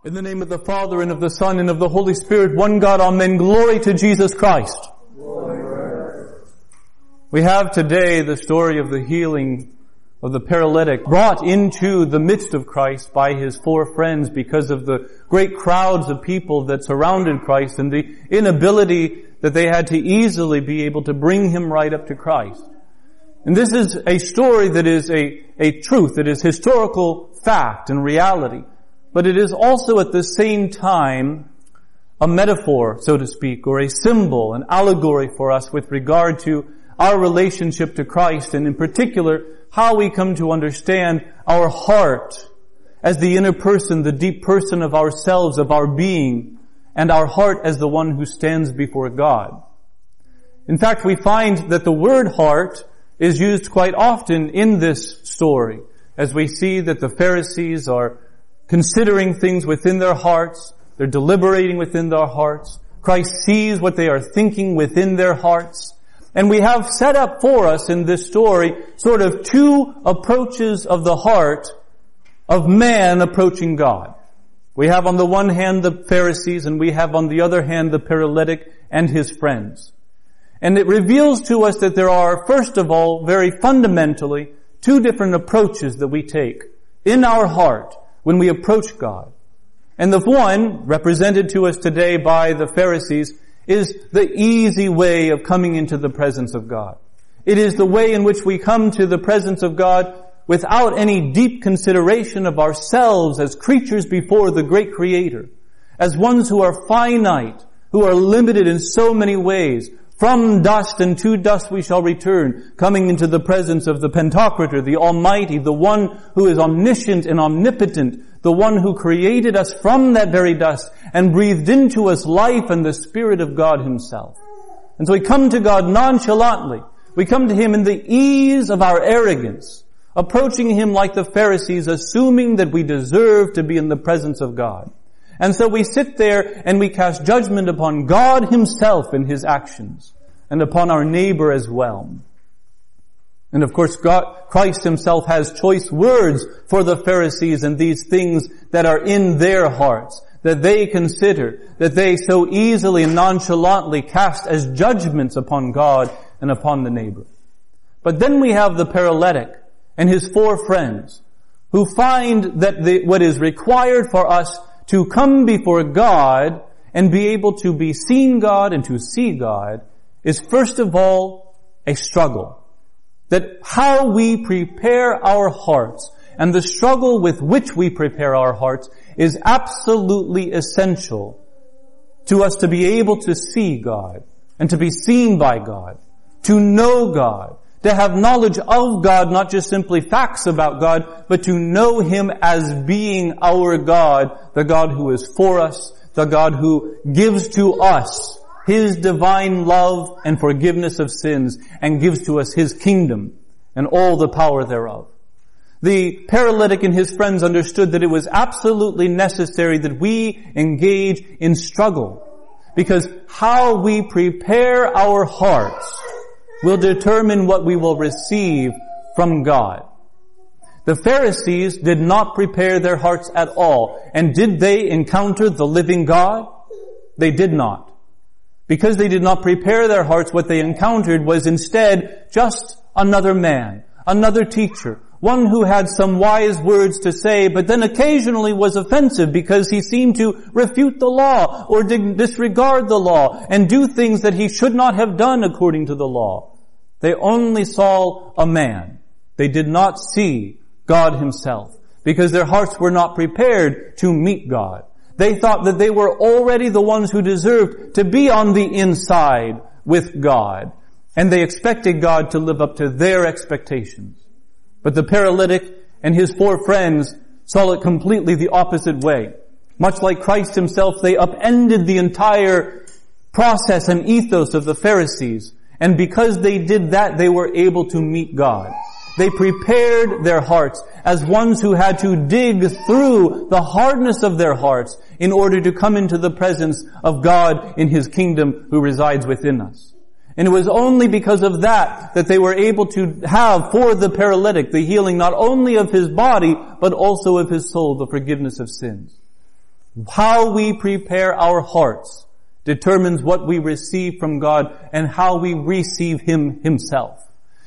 In the name of the Father, and of the Son, and of the Holy Spirit, one God, amen. Glory to Jesus Christ. Glory. We have today the story of the healing of the paralytic, brought into the midst of Christ by his four friends because of the great crowds of people that surrounded Christ and the inability that they had to easily be able to bring him right up to Christ. And this is a story that is a truth, that is historical fact and reality. But it is also at the same time a metaphor, so to speak, or a symbol, an allegory for us with regard to our relationship to Christ, and in particular, how we come to understand our heart as the inner person, the deep person of ourselves, of our being, and our heart as the one who stands before God. In fact, we find that the word heart is used quite often in this story, as we see that the Pharisees are considering things within their hearts. They're deliberating within their hearts. Christ sees what they are thinking within their hearts. And we have set up for us in this story sort of two approaches of the heart of man approaching God. We have on the one hand the Pharisees, and we have on the other hand the paralytic and his friends. And it reveals to us that there are, first of all, very fundamentally, two different approaches that we take in our heart when we approach God. And the one, represented to us today by the Pharisees, is the easy way of coming into the presence of God. It is the way in which we come to the presence of God without any deep consideration of ourselves as creatures before the great Creator, as ones who are finite, who are limited in so many ways. From dust and to dust we shall return, coming into the presence of the Pantocrator, the Almighty, the one who is omniscient and omnipotent, the one who created us from that very dust and breathed into us life and the Spirit of God Himself. And so we come to God nonchalantly. We come to Him in the ease of our arrogance, approaching Him like the Pharisees, assuming that we deserve to be in the presence of God. And so we sit there and we cast judgment upon God Himself in His actions and upon our neighbor as well. And of course, Christ Himself has choice words for the Pharisees and these things that are in their hearts, that they consider, that they so easily and nonchalantly cast as judgments upon God and upon the neighbor. But then we have the paralytic and his four friends who find that what is required for us to come before God and be able to be seen God and to see God is first of all a struggle. That how we prepare our hearts and the struggle with which we prepare our hearts is absolutely essential to us to be able to see God and to be seen by God, to know God, to have knowledge of God, not just simply facts about God, but to know Him as being our God, the God who is for us, the God who gives to us His divine love and forgiveness of sins and gives to us His kingdom and all the power thereof. The paralytic and his friends understood that it was absolutely necessary that we engage in struggle, because how we prepare our hearts will determine what we will receive from God. The Pharisees did not prepare their hearts at all. And did they encounter the living God? They did not. Because they did not prepare their hearts, what they encountered was instead just another man, another teacher, one who had some wise words to say, but then occasionally was offensive because he seemed to refute the law or disregard the law and do things that he should not have done according to the law. They only saw a man. They did not see God Himself because their hearts were not prepared to meet God. They thought that they were already the ones who deserved to be on the inside with God, and they expected God to live up to their expectations. But the paralytic and his four friends saw it completely the opposite way. Much like Christ Himself, they upended the entire process and ethos of the Pharisees. And because they did that, they were able to meet God. They prepared their hearts as ones who had to dig through the hardness of their hearts in order to come into the presence of God in His kingdom who resides within us. And it was only because of that that they were able to have for the paralytic the healing not only of his body, but also of his soul, the forgiveness of sins. How we prepare our hearts determines what we receive from God and how we receive Him Himself.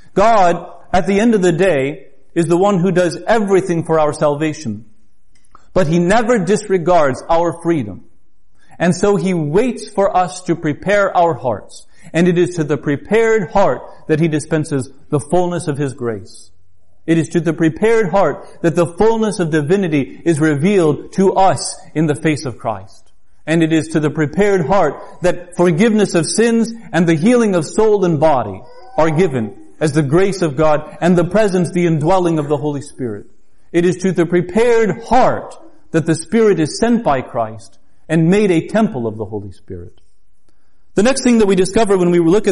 God, at the end of the day, is the one who does everything for our salvation. But He never disregards our freedom. And so He waits for us to prepare our hearts. And it is to the prepared heart that He dispenses the fullness of His grace. It is to the prepared heart that the fullness of divinity is revealed to us in the face of Christ. And it is to the prepared heart that forgiveness of sins and the healing of soul and body are given as the grace of God and the presence, the indwelling of the Holy Spirit. It is to the prepared heart that the Spirit is sent by Christ and made a temple of the Holy Spirit. The next thing that we discover when we look at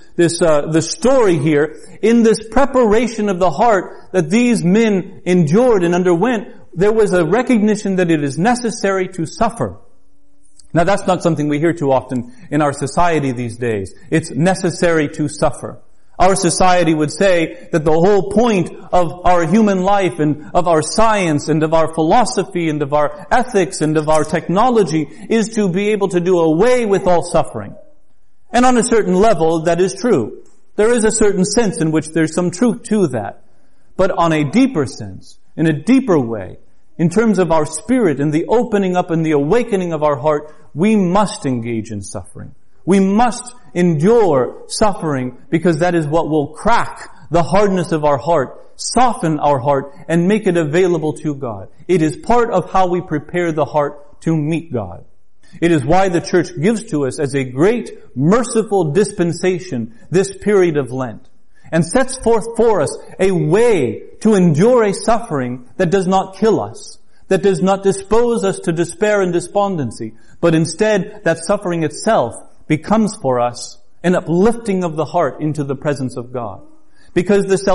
the story here, in this preparation of the heart that these men endured and underwent, there was a recognition that it is necessary to suffer. Now that's not something we hear too often in our society these days. It's necessary to suffer. Our society would say that the whole point of our human life and of our science and of our philosophy and of our ethics and of our technology is to be able to do away with all suffering. And on a certain level, that is true. There is a certain sense in which there's some truth to that. But on a deeper sense, in a deeper way, in terms of our spirit and the opening up and the awakening of our heart, we must engage in suffering. We must endure suffering because that is what will crack the hardness of our heart, soften our heart, and make it available to God. It is part of how we prepare the heart to meet God. It is why the church gives to us as a great merciful dispensation this period of Lent and sets forth for us a way to endure a suffering that does not kill us, that does not dispose us to despair and despondency, but instead that suffering itself becomes for us an uplifting of the heart into the presence of God. Because the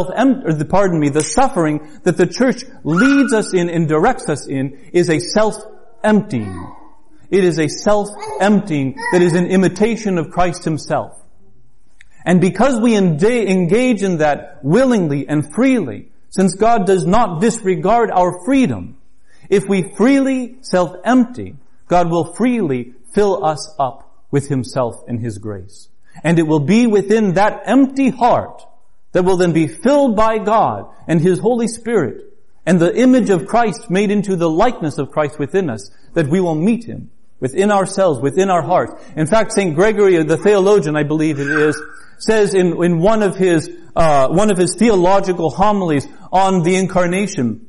suffering that the church leads us in and directs us in is a self-emptying. It is a self-emptying that is an imitation of Christ Himself. And because we engage in that willingly and freely, since God does not disregard our freedom, if we freely self-empty, God will freely fill us up with Himself and His grace. And it will be within that empty heart that will then be filled by God and His Holy Spirit and the image of Christ made into the likeness of Christ within us that we will meet Him within ourselves, within our heart. In fact, St. Gregory, the theologian, I believe it is, says in one of his theological homilies on the Incarnation,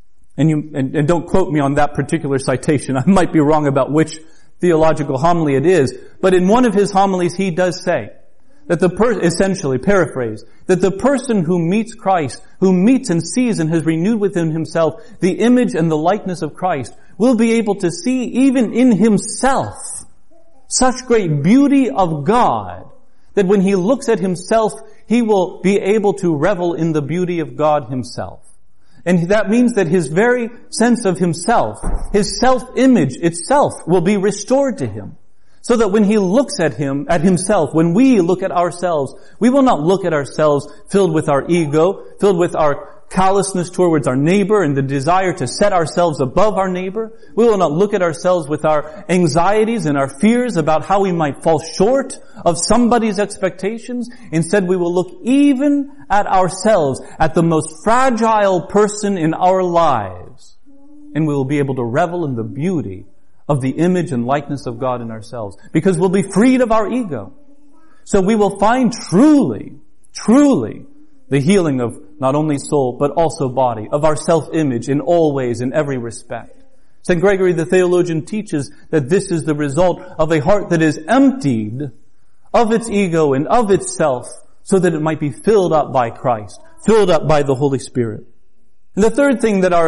and don't quote me on that particular citation, I might be wrong about which theological homily it is, but in one of his homilies he does say that essentially paraphrase, that the person who meets Christ, who meets and sees and has renewed within himself the image and the likeness of Christ, will be able to see even in himself such great beauty of God that when he looks at himself, he will be able to revel in the beauty of God Himself. And that means that his very sense of himself, his self-image itself will be restored to him. So that when he looks at himself, when we look at ourselves, we will not look at ourselves filled with our ego, filled with our callousness towards our neighbor and the desire to set ourselves above our neighbor. We will not look at ourselves with our anxieties and our fears about how we might fall short of somebody's expectations. Instead, we will look even at ourselves, at the most fragile person in our lives, and we will be able to revel in the beauty of the image and likeness of God in ourselves, because we'll be freed of our ego. So we will find truly the healing of not only soul, but also body, of our self-image in all ways, in every respect. St. Gregory the theologian teaches that this is the result of a heart that is emptied of its ego and of itself, so that it might be filled up by Christ, filled up by the Holy Spirit. And the third thing that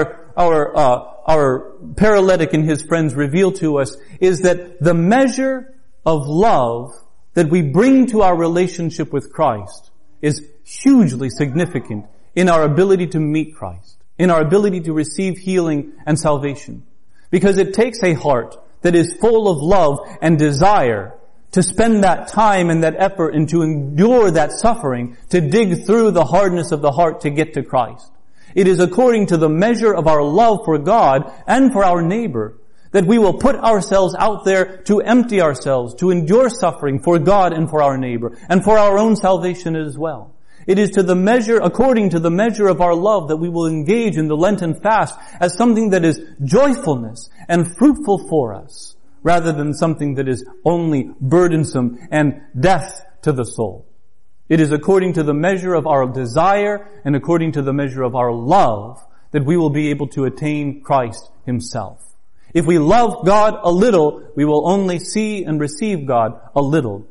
our paralytic and his friends reveal to us is that the measure of love that we bring to our relationship with Christ is hugely significant in our ability to meet Christ, in our ability to receive healing and salvation. Because it takes a heart that is full of love and desire to spend that time and that effort and to endure that suffering, to dig through the hardness of the heart to get to Christ. It is according to the measure of our love for God and for our neighbor That we will put ourselves out there to empty ourselves, to endure suffering for God and for our neighbor, and for our own salvation as well. It is according to the measure of our love that we will engage in the Lenten fast as something that is joyfulness and fruitful for us, rather than something that is only burdensome and death to the soul. It is according to the measure of our desire and according to the measure of our love that we will be able to attain Christ Himself. If we love God a little, we will only see and receive God a little.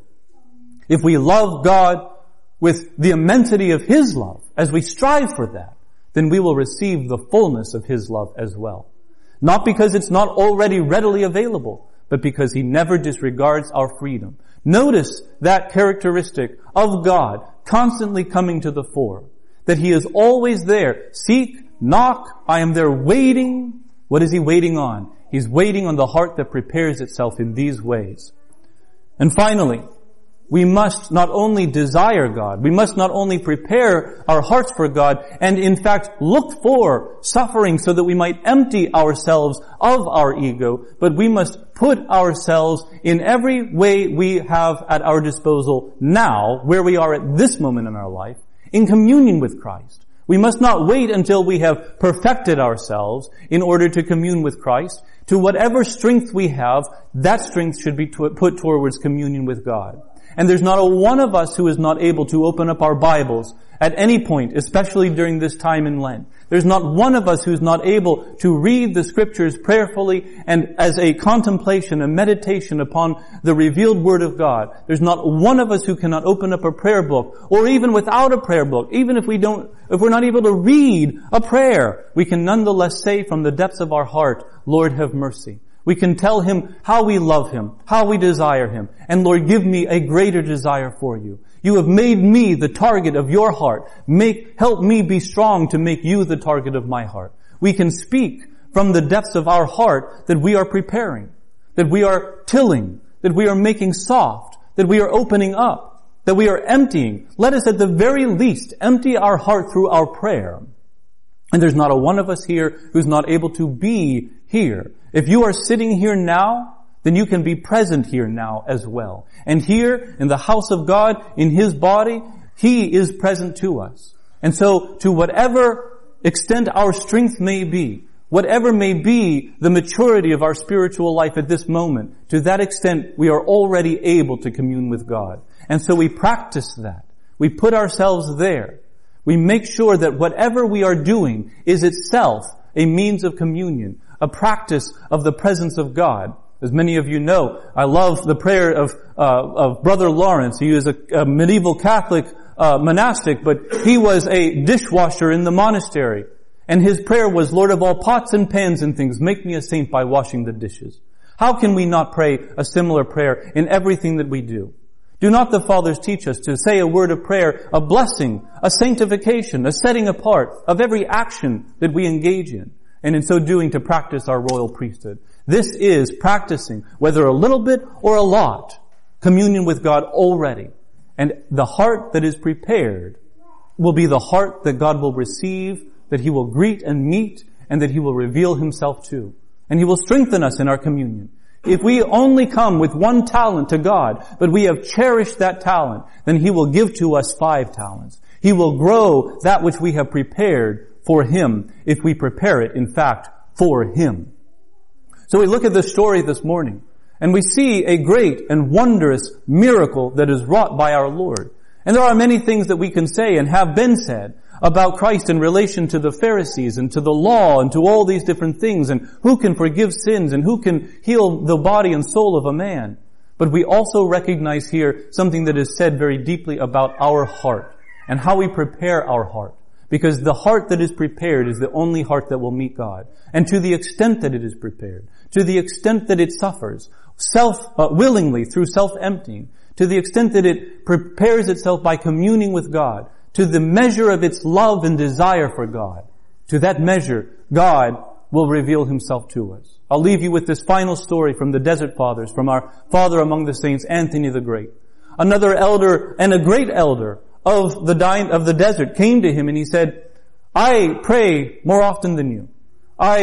If we love God with the immensity of His love, as we strive for that, then we will receive the fullness of His love as well. Not because it's not already readily available, but because He never disregards our freedom. Notice that characteristic of God constantly coming to the fore. That He is always there. Seek, knock, I am there waiting. What is He waiting on? He's waiting on the heart that prepares itself in these ways. And finally, we must not only desire God, we must not only prepare our hearts for God, and in fact look for suffering so that we might empty ourselves of our ego, but we must put ourselves in every way we have at our disposal now, where we are at this moment in our life, in communion with Christ. We must not wait until we have perfected ourselves in order to commune with Christ. To whatever strength we have, that strength should be put towards communion with God. And there's not a one of us who is not able to open up our Bibles at any point, especially during this time in Lent. There's not one of us who's not able to read the Scriptures prayerfully and as a contemplation, a meditation upon the revealed Word of God. There's not one of us who cannot open up a prayer book, or even without a prayer book, even if we're not able to read a prayer, we can nonetheless say from the depths of our heart, Lord, have mercy. We can tell Him how we love Him, how we desire Him, and Lord, give me a greater desire for You. You have made me the target of Your heart. Help me be strong to make You the target of my heart. We can speak from the depths of our heart that we are preparing, that we are tilling, that we are making soft, that we are opening up, that we are emptying. Let us at the very least empty our heart through our prayer. And there's not a one of us here who's not able to be here. If you are sitting here now, then you can be present here now as well. And here, in the house of God, in His body, He is present to us. And so, to whatever extent our strength may be, whatever may be the maturity of our spiritual life at this moment, to that extent we are already able to commune with God. And so we practice that. We put ourselves there. We make sure that whatever we are doing is itself a means of communion, a practice of the presence of God. As many of you know, I love the prayer of Brother Lawrence. He is a medieval Catholic monastic, but he was a dishwasher in the monastery. And his prayer was, Lord of all pots and pans and things, make me a saint by washing the dishes. How can we not pray a similar prayer in everything that we do? Do not the fathers teach us to say a word of prayer, a blessing, a sanctification, a setting apart of every action that we engage in, and in so doing to practice our royal priesthood? This is practicing, whether a little bit or a lot, communion with God already. And the heart that is prepared will be the heart that God will receive, that He will greet and meet, and that He will reveal Himself to. And He will strengthen us in our communion. If we only come with 1 talent to God, but we have cherished that talent, then He will give to us 5 talents. He will grow that which we have prepared for Him, if we prepare it, in fact, for Him. So we look at this story this morning, and we see a great and wondrous miracle that is wrought by our Lord. And there are many things that we can say and have been said about Christ in relation to the Pharisees and to the law and to all these different things, and who can forgive sins and who can heal the body and soul of a man. But we also recognize here something that is said very deeply about our heart and how we prepare our heart. Because the heart that is prepared is the only heart that will meet God. And to the extent that it is prepared, to the extent that it suffers willingly through self-emptying, to the extent that it prepares itself by communing with God, to the measure of its love and desire for God, to that measure, God will reveal Himself to us. I'll leave you with this final story from the Desert Fathers, from our father among the saints, Anthony the Great. Another elder, and a great elder of the desert, came to him and he said, I pray more often than you. I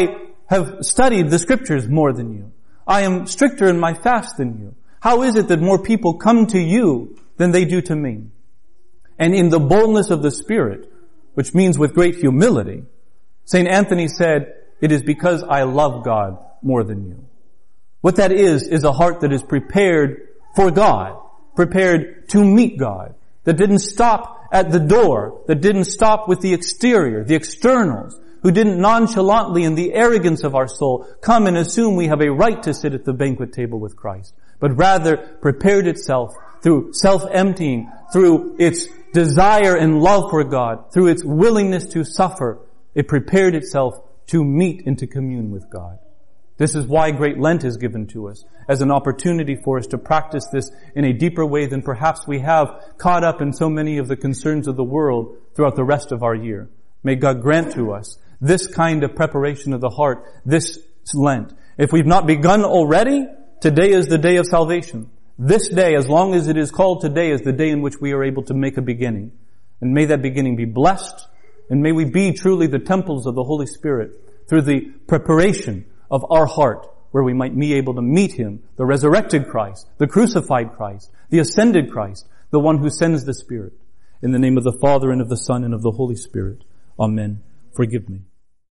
have studied the scriptures more than you. I am stricter in my fast than you. How is it that more people come to you than they do to me? And in the boldness of the Spirit, which means with great humility, St. Anthony said, it is because I love God more than you. What that is a heart that is prepared for God, prepared to meet God, that didn't stop at the door, that didn't stop with the exterior, the externals, who didn't nonchalantly in the arrogance of our soul come and assume we have a right to sit at the banquet table with Christ, but rather prepared itself through self-emptying, through its desire and love for God, through its willingness to suffer. It prepared itself to meet and to commune with God. This is why Great Lent is given to us, as an opportunity for us to practice this in a deeper way than perhaps we have caught up in so many of the concerns of the world throughout the rest of our year. May God grant to us this kind of preparation of the heart, this Lent. If we've not begun already, today is the day of salvation. This day, as long as it is called today, is the day in which we are able to make a beginning. And may that beginning be blessed, and may we be truly the temples of the Holy Spirit through the preparation of our heart, where we might be able to meet Him, the resurrected Christ, the crucified Christ, the ascended Christ, the one who sends the Spirit. In the name of the Father, and of the Son, and of the Holy Spirit. Amen. Forgive me.